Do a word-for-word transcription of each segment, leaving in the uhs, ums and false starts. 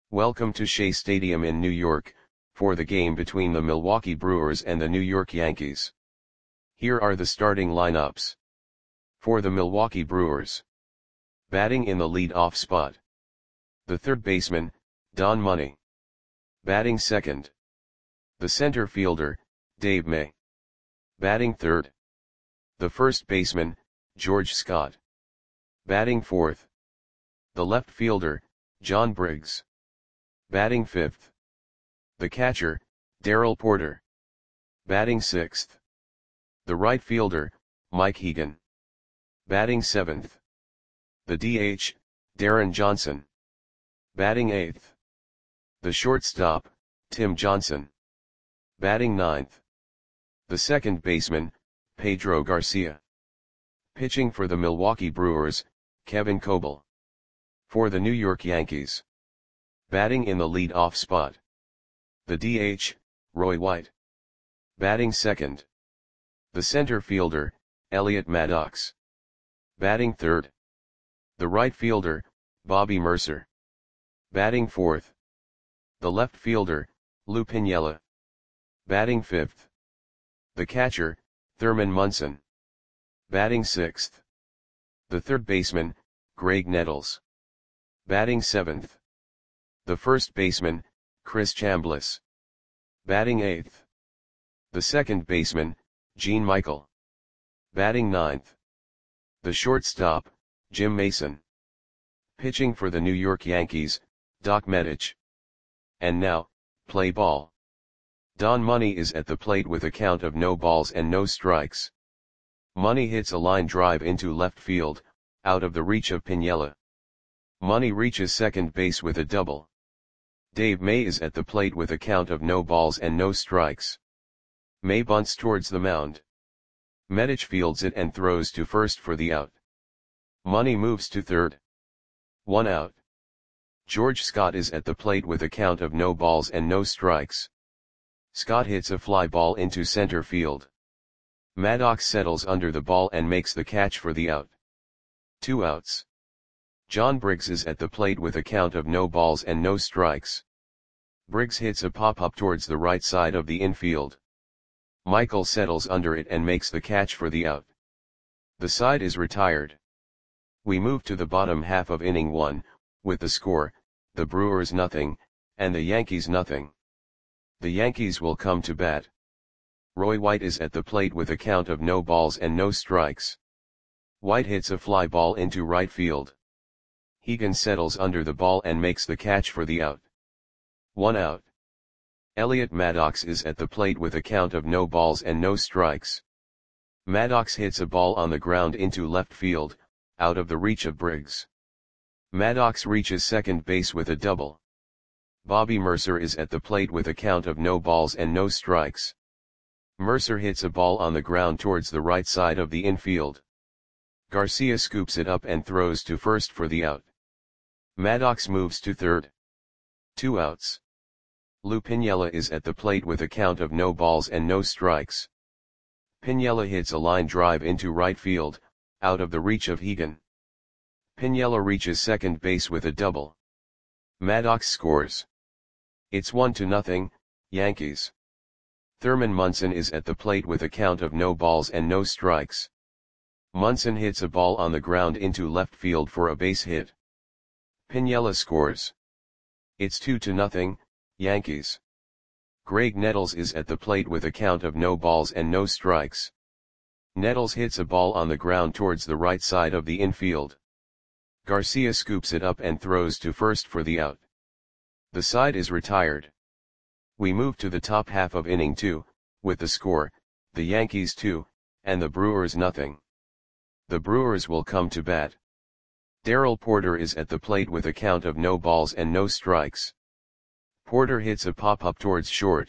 Welcome to Shea Stadium in New York, for the game between the Milwaukee Brewers and the New York Yankees. Here are the starting lineups. For the Milwaukee Brewers. Batting in the lead-off spot. The third baseman, Don Money. Batting second. The center fielder, Dave May. Batting third. The first baseman, George Scott. Batting fourth. The left fielder, John Briggs. Batting fifth. The catcher, Darrell Porter. Batting sixth. The right fielder, Mike Hegan. Batting seventh. The D H, Darren Johnson. Batting eighth. The shortstop, Tim Johnson. Batting ninth. The second baseman, Pedro Garcia. Pitching for the Milwaukee Brewers, Kevin Coble. For the New York Yankees. Batting in the lead-off spot. The D H, Roy White. Batting second. The center fielder, Elliot Maddox. Batting third. The right fielder, Bobby Mercer. Batting fourth. The left fielder, Lou Piniella. Batting fifth. The catcher, Thurman Munson. Batting sixth. The third baseman, Greg Nettles. Batting seventh. The first baseman, Chris Chambliss. Batting eighth. The second baseman, Gene Michael. Batting ninth. The shortstop, Jim Mason. Pitching for the New York Yankees, Doc Medich. And now, play ball. Don Money is at the plate with a count of no balls and no strikes. Money hits a line drive into left field, out of the reach of Piniella. Money reaches second base with a double. Dave May is at the plate with a count of no balls and no strikes. May bunts towards the mound. Medich fields it and throws to first for the out. Money moves to third. One out. George Scott is at the plate with a count of no balls and no strikes. Scott hits a fly ball into center field. Maddox settles under the ball and makes the catch for the out. Two outs. John Briggs is at the plate with a count of no balls and no strikes. Briggs hits a pop-up towards the right side of the infield. Michael settles under it and makes the catch for the out. The side is retired. We move to the bottom half of inning one, with the score, the Brewers nothing, and the Yankees nothing. The Yankees will come to bat. Roy White is at the plate with a count of no balls and no strikes. White hits a fly ball into right field. Hegan settles under the ball and makes the catch for the out. One out. Elliot Maddox is at the plate with a count of no balls and no strikes. Maddox hits a ball on the ground into left field, out of the reach of Briggs. Maddox reaches second base with a double. Bobby Mercer is at the plate with a count of no balls and no strikes. Mercer hits a ball on the ground towards the right side of the infield. Garcia scoops it up and throws to first for the out. Maddox moves to third. Two outs. Lou Piniella is at the plate with a count of no balls and no strikes. Piniella hits a line drive into right field, out of the reach of Hegan. Piniella reaches second base with a double. Maddox scores. It's one to nothing, Yankees. Thurman Munson is at the plate with a count of no balls and no strikes. Munson hits a ball on the ground into left field for a base hit. Piniella scores. It's two to nothing, Yankees. Greg Nettles is at the plate with a count of no balls and no strikes. Nettles hits a ball on the ground towards the right side of the infield. Garcia scoops it up and throws to first for the out. The side is retired. We move to the top half of inning two, with the score, the Yankees two, and the Brewers nothing. The Brewers will come to bat. Darrell Porter is at the plate with a count of no balls and no strikes. Porter hits a pop-up towards short.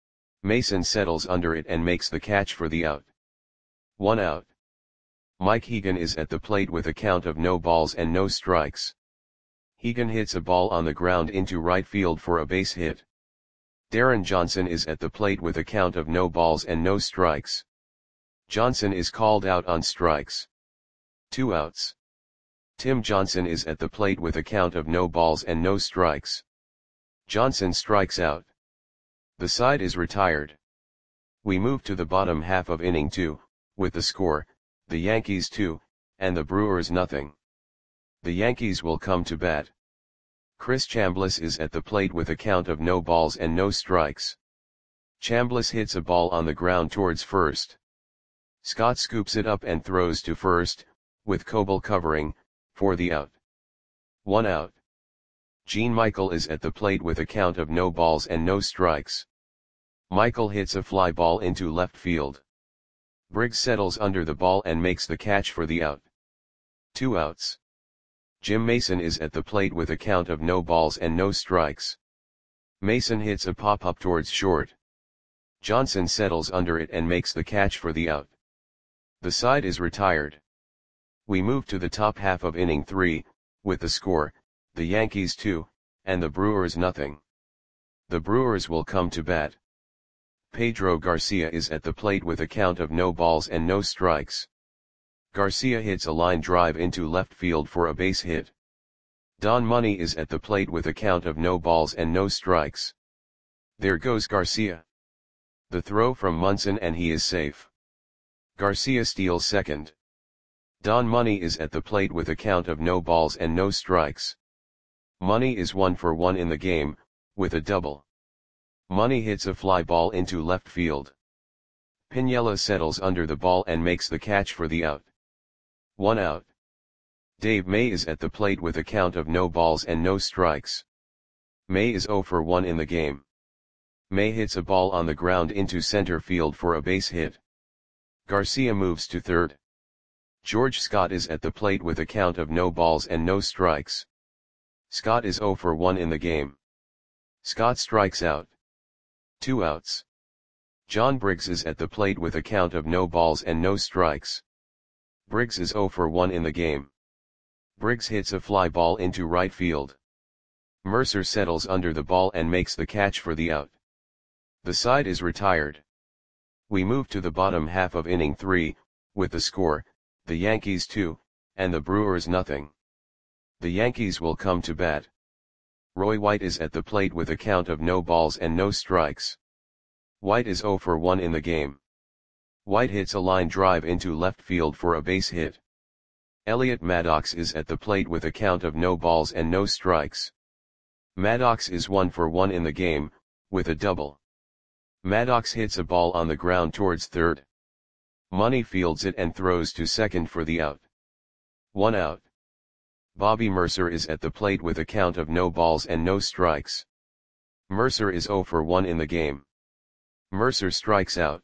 Mason settles under it and makes the catch for the out. One out. Mike Hegan is at the plate with a count of no balls and no strikes. Hegan hits a ball on the ground into right field for a base hit. Darren Johnson is at the plate with a count of no balls and no strikes. Johnson is called out on strikes. Two outs. Tim Johnson is at the plate with a count of no balls and no strikes. Johnson strikes out. The side is retired. We move to the bottom half of inning two, with the score, the Yankees two, and the Brewers nothing. The Yankees will come to bat. Chris Chambliss is at the plate with a count of no balls and no strikes. Chambliss hits a ball on the ground towards first. Scott scoops it up and throws to first, with Coble covering, for the out. One out. Gene Michael is at the plate with a count of no balls and no strikes. Michael hits a fly ball into left field. Briggs settles under the ball and makes the catch for the out. Two outs. Jim Mason is at the plate with a count of no balls and no strikes. Mason hits a pop-up towards short. Johnson settles under it and makes the catch for the out. The side is retired. We move to the top half of inning three, with the score, the Yankees two, and the Brewers nothing. The Brewers will come to bat. Pedro Garcia is at the plate with a count of no balls and no strikes. Garcia hits a line drive into left field for a base hit. Don Money is at the plate with a count of no balls and no strikes. There goes Garcia. The throw from Munson and he is safe. Garcia steals second. Don Money is at the plate with a count of no balls and no strikes. Money is one for one in the game, with a double. Money hits a fly ball into left field. Piniella settles under the ball and makes the catch for the out. One out. Dave May is at the plate with a count of no balls and no strikes. May is zero for one in the game. May hits a ball on the ground into center field for a base hit. Garcia moves to third. George Scott is at the plate with a count of no balls and no strikes. Scott is zero for one in the game. Scott strikes out. Two outs. John Briggs is at the plate with a count of no balls and no strikes. Briggs is zero for one in the game. Briggs hits a fly ball into right field. Mercer settles under the ball and makes the catch for the out. The side is retired. We move to the bottom half of inning three, with the score, the Yankees two, and the Brewers nothing. The Yankees will come to bat. Roy White is at the plate with a count of no balls and no strikes. White is zero for one in the game. White hits a line drive into left field for a base hit. Elliot Maddox is at the plate with a count of no balls and no strikes. Maddox is one for one in the game, with a double. Maddox hits a ball on the ground towards third. Money fields it and throws to second for the out. One out. Bobby Mercer is at the plate with a count of no balls and no strikes. Mercer is zero for one in the game. Mercer strikes out.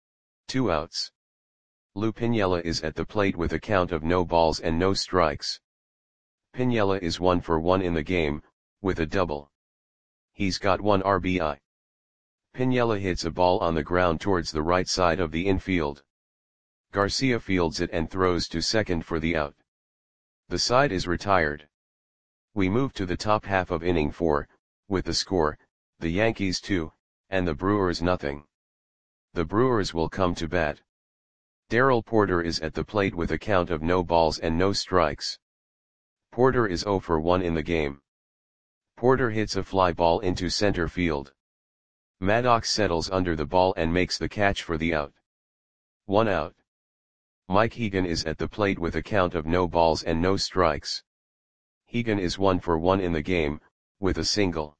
Two outs. Lou Piniella is at the plate with a count of no balls and no strikes. Piniella is one for one in the game, with a double. He's got one R B I. Piniella hits a ball on the ground towards the right side of the infield. Garcia fields it and throws to second for the out. The side is retired. We move to the top half of inning four, with the score, the Yankees two, and the Brewers nothing. The Brewers will come to bat. Darrell Porter is at the plate with a count of no balls and no strikes. Porter is zero for one in the game. Porter hits a fly ball into center field. Maddox settles under the ball and makes the catch for the out. One out. Mike Hegan is at the plate with a count of no balls and no strikes. Hegan is one for one in the game, with a single.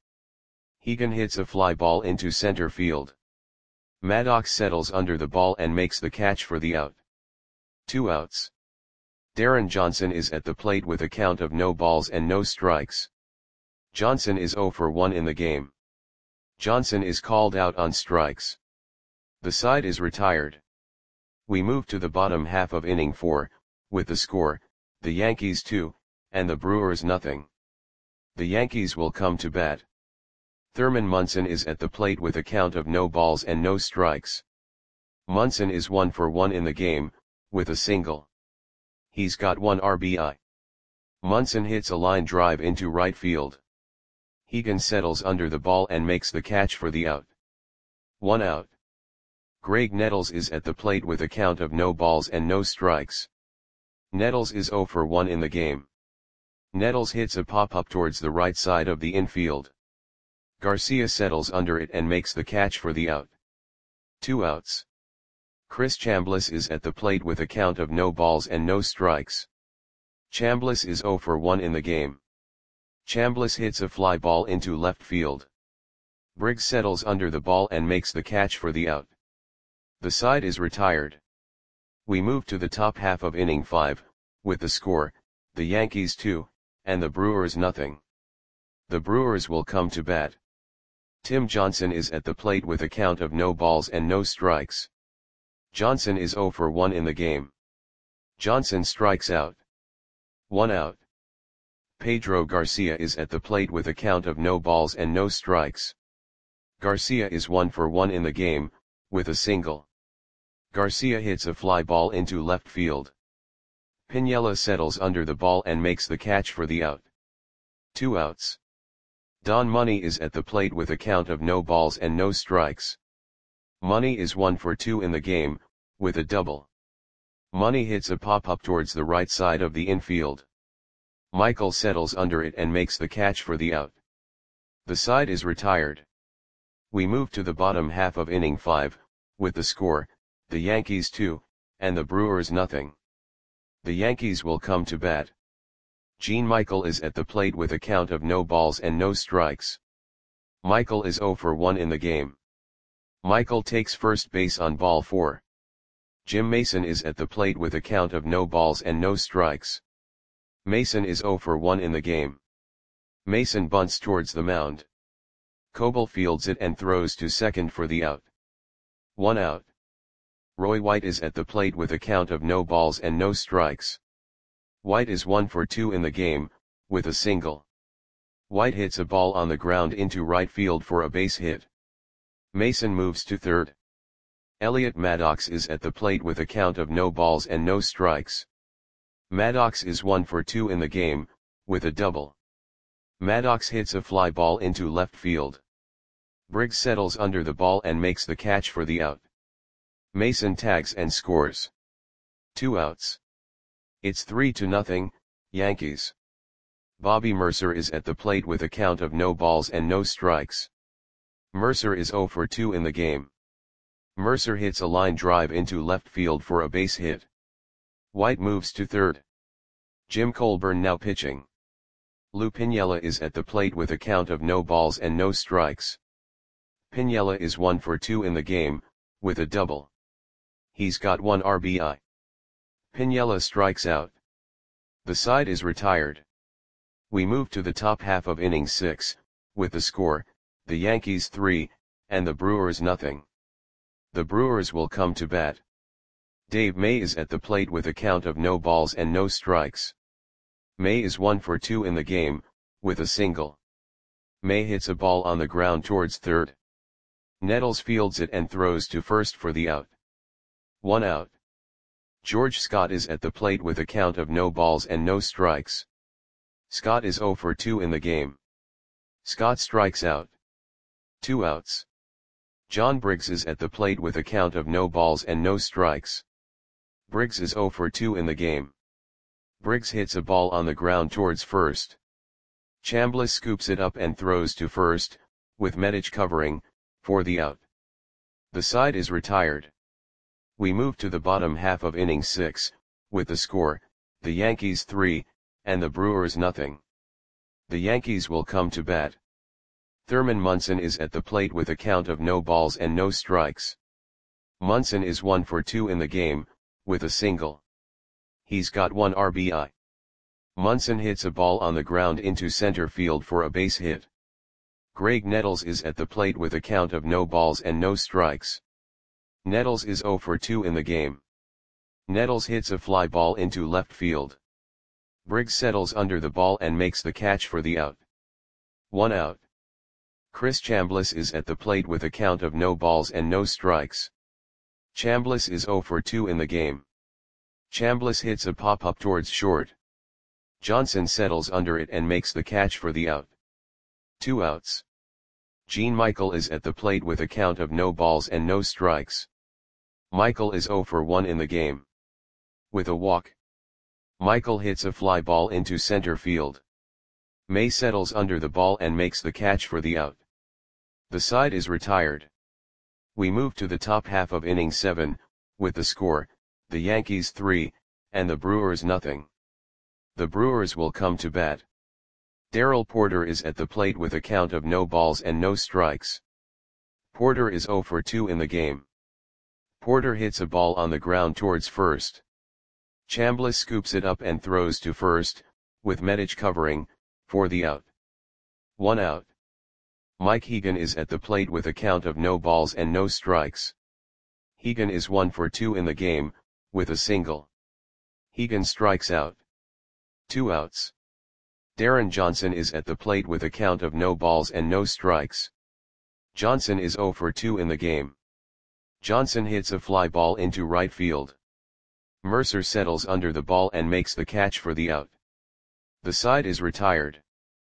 Hegan hits a fly ball into center field. Maddox settles under the ball and makes the catch for the out. Two outs. Darren Johnson is at the plate with a count of no balls and no strikes. Johnson is zero for one in the game. Johnson is called out on strikes. The side is retired. We move to the bottom half of inning four, with the score, the Yankees two, and the Brewers nothing. The Yankees will come to bat. Thurman Munson is at the plate with a count of no balls and no strikes. Munson is one for one in the game, with a single. He's got one R B I. Munson hits a line drive into right field. Hegan settles under the ball and makes the catch for the out. One out. Greg Nettles is at the plate with a count of no balls and no strikes. Nettles is zero for one in the game. Nettles hits a pop-up towards the right side of the infield. Garcia settles under it and makes the catch for the out. Two outs. Chris Chambliss is at the plate with a count of no balls and no strikes. Chambliss is oh for one in the game. Chambliss hits a fly ball into left field. Briggs settles under the ball and makes the catch for the out. The side is retired. We move to the top half of inning five, with the score, the Yankees two, and the Brewers nothing. The Brewers will come to bat. Tim Johnson is at the plate with a count of no balls and no strikes. Johnson is oh for one in the game. Johnson strikes out. One out. Pedro Garcia is at the plate with a count of no balls and no strikes. Garcia is one for one in the game, with a single. Garcia hits a fly ball into left field. Piniella settles under the ball and makes the catch for the out. Two outs. Don Money is at the plate with a count of no balls and no strikes. Money is one for two in the game, with a double. Money hits a pop-up towards the right side of the infield. Michael settles under it and makes the catch for the out. The side is retired. We move to the bottom half of inning five, with the score, the Yankees two, and the Brewers nothing. The Yankees will come to bat. Gene Michael is at the plate with a count of no balls and no strikes. Michael is oh for one in the game. Michael takes first base on ball four. Jim Mason is at the plate with a count of no balls and no strikes. Mason is oh for one in the game. Mason bunts towards the mound. Coble fields it and throws to second for the out. One out. Roy White is at the plate with a count of no balls and no strikes. White is one for two in the game, with a single. White hits a ball on the ground into right field for a base hit. Mason moves to third. Elliot Maddox is at the plate with a count of no balls and no strikes. Maddox is one for two in the game, with a double. Maddox hits a fly ball into left field. Briggs settles under the ball and makes the catch for the out. Mason tags and scores. Two outs. It's three to nothing, Yankees. Bobby Mercer is at the plate with a count of no balls and no strikes. Mercer is oh for two in the game. Mercer hits a line drive into left field for a base hit. White moves to third. Jim Colburn now pitching. Lou Piniella is at the plate with a count of no balls and no strikes. Piniella is one for two in the game, with a double. He's got one R B I. Piniella strikes out. The side is retired. We move to the top half of inning six, with the score, the Yankees three, and the Brewers nothing. The Brewers will come to bat. Dave May is at the plate with a count of no balls and no strikes. May is one for two in the game, with a single. May hits a ball on the ground towards third. Nettles fields it and throws to first for the out. One out. George Scott is at the plate with a count of no balls and no strikes. Scott is oh for two in the game. Scott strikes out. Two outs. John Briggs is at the plate with a count of no balls and no strikes. Briggs is oh for two in the game. Briggs hits a ball on the ground towards first. Chambliss scoops it up and throws to first, with Medich covering, for the out. The side is retired. We move to the bottom half of inning six, with the score, the Yankees three, and the Brewers nothing. The Yankees will come to bat. Thurman Munson is at the plate with a count of no balls and no strikes. Munson is one for two in the game, with a single. He's got one R B I. Munson hits a ball on the ground into center field for a base hit. Greg Nettles is at the plate with a count of no balls and no strikes. Nettles is oh for two in the game. Nettles hits a fly ball into left field. Briggs settles under the ball and makes the catch for the out. One out. Chris Chambliss is at the plate with a count of no balls and no strikes. Chambliss is oh for two in the game. Chambliss hits a pop-up towards short. Johnson settles under it and makes the catch for the out. Two outs. Gene Michael is at the plate with a count of no balls and no strikes. Michael is oh for one in the game. With a walk. Michael hits a fly ball into center field. May settles under the ball and makes the catch for the out. The side is retired. We move to the top half of inning seven, with the score, the Yankees three, and the Brewers nothing. The Brewers will come to bat. Darrell Porter is at the plate with a count of no balls and no strikes. Porter is oh for two in the game. Porter hits a ball on the ground towards first. Chambliss scoops it up and throws to first, with Medich covering, for the out. One out. Mike Hegan is at the plate with a count of no balls and no strikes. Hegan is one for two in the game, with a single. Hegan strikes out. Two outs. Darren Johnson is at the plate with a count of no balls and no strikes. Johnson is oh for two in the game. Johnson hits a fly ball into right field. Mercer settles under the ball and makes the catch for the out. The side is retired.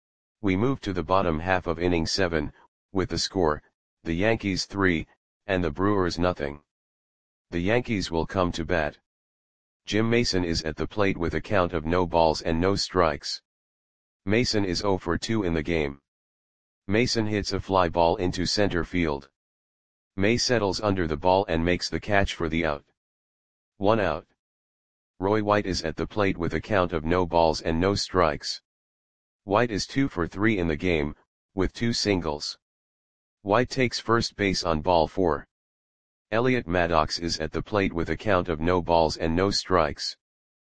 We move to the bottom half of inning seven, with the score, the Yankees three, and the Brewers nothing. The Yankees will come to bat. Jim Mason is at the plate with a count of no balls and no strikes. Mason is oh for two in the game. Mason hits a fly ball into center field. May settles under the ball and makes the catch for the out. One out. Roy White is at the plate with a count of no balls and no strikes. White is two for three in the game, with two singles. White takes first base on ball four. Elliot Maddox is at the plate with a count of no balls and no strikes.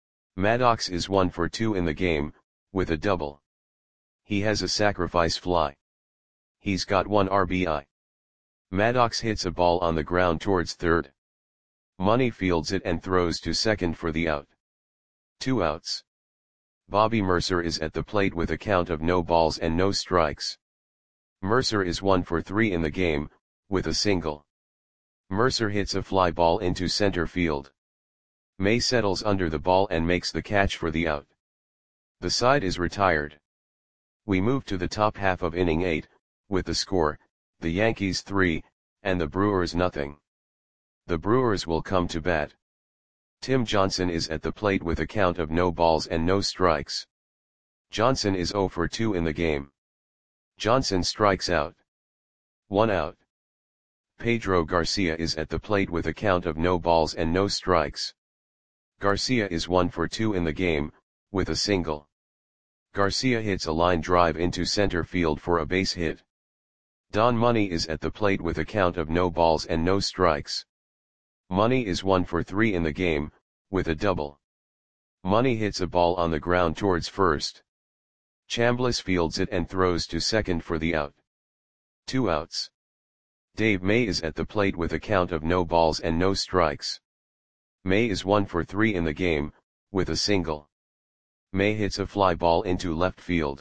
Maddox is one for two in the game, with a double. He has a sacrifice fly. He's got one R B I. Maddox hits a ball on the ground towards third. Money fields it and throws to second for the out. Two outs. Bobby Mercer is at the plate with a count of no balls and no strikes. Mercer is one for three in the game, with a single. Mercer hits a fly ball into center field. May settles under the ball and makes the catch for the out. The side is retired. We move to the top half of inning eight, with the score, the Yankees three, and the Brewers nothing. The Brewers will come to bat. Tim Johnson is at the plate with a count of no balls and no strikes. Johnson is oh for two in the game. Johnson strikes out. One out. Pedro Garcia is at the plate with a count of no balls and no strikes. Garcia is one for two in the game, with a single. Garcia hits a line drive into center field for a base hit. Don Money is at the plate with a count of no balls and no strikes. Money is one for three in the game, with a double. Money hits a ball on the ground towards first. Chambliss fields it and throws to second for the out. Two outs. Dave May is at the plate with a count of no balls and no strikes. May is one for three in the game, with a single. May hits a fly ball into left field.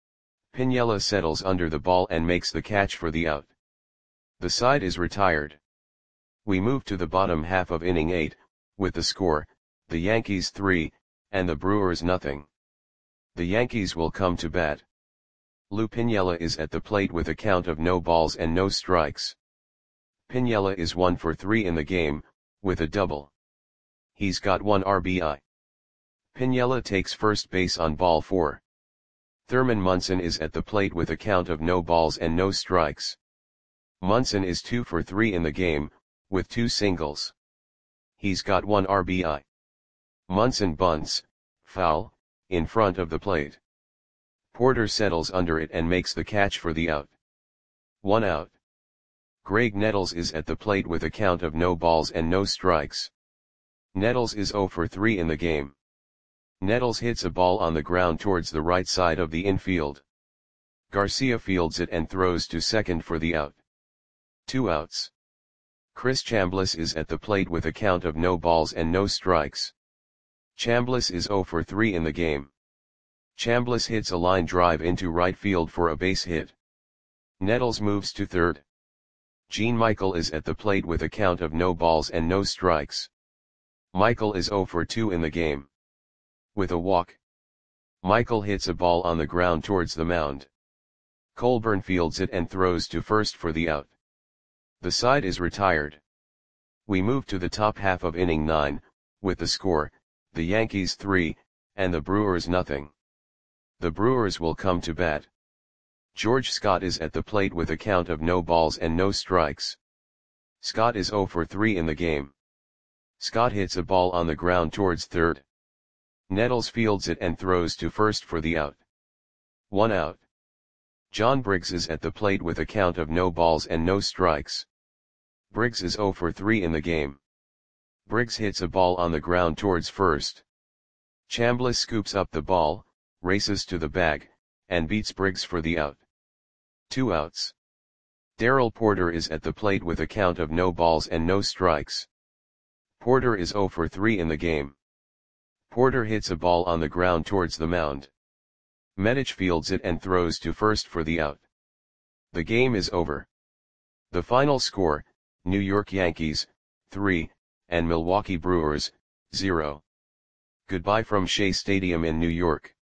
Piniella settles under the ball and makes the catch for the out. The side is retired. We move to the bottom half of inning eight, with the score, the Yankees three, and the Brewers nothing. The Yankees will come to bat. Lou Piniella is at the plate with a count of no balls and no strikes. Piniella is one for three in the game, with a double. He's got one R B I. Piniella takes first base on ball four. Thurman Munson is at the plate with a count of no balls and no strikes. Munson is two for three in the game, with two singles. He's got one R B I. Munson bunts, foul, in front of the plate. Porter settles under it and makes the catch for the out. One out. Greg Nettles is at the plate with a count of no balls and no strikes. Nettles is oh for three in the game. Nettles hits a ball on the ground towards the right side of the infield. Garcia fields it and throws to second for the out. Two outs. Chris Chambliss is at the plate with a count of no balls and no strikes. Chambliss is oh for three in the game. Chambliss hits a line drive into right field for a base hit. Nettles moves to third. Gene Michael is at the plate with a count of no balls and no strikes. Michael is oh for two in the game. With a walk. Michael hits a ball on the ground towards the mound. Colburn fields it and throws to first for the out. The side is retired. We move to the top half of inning nine, with the score, the Yankees three, and the Brewers nothing. The Brewers will come to bat. George Scott is at the plate with a count of no balls and no strikes. Scott is zero for three in the game. Scott hits a ball on the ground towards third. Nettles fields it and throws to first for the out. One out. John Briggs is at the plate with a count of no balls and no strikes. Briggs is zero for three in the game. Briggs hits a ball on the ground towards first. Chambliss scoops up the ball, races to the bag, and beats Briggs for the out. Two outs. Darrell Porter is at the plate with a count of no balls and no strikes. Porter is zero for three in the game. Porter hits a ball on the ground towards the mound. Medich fields it and throws to first for the out. The game is over. The final score, New York Yankees, three, and Milwaukee Brewers, zero. Goodbye from Shea Stadium in New York.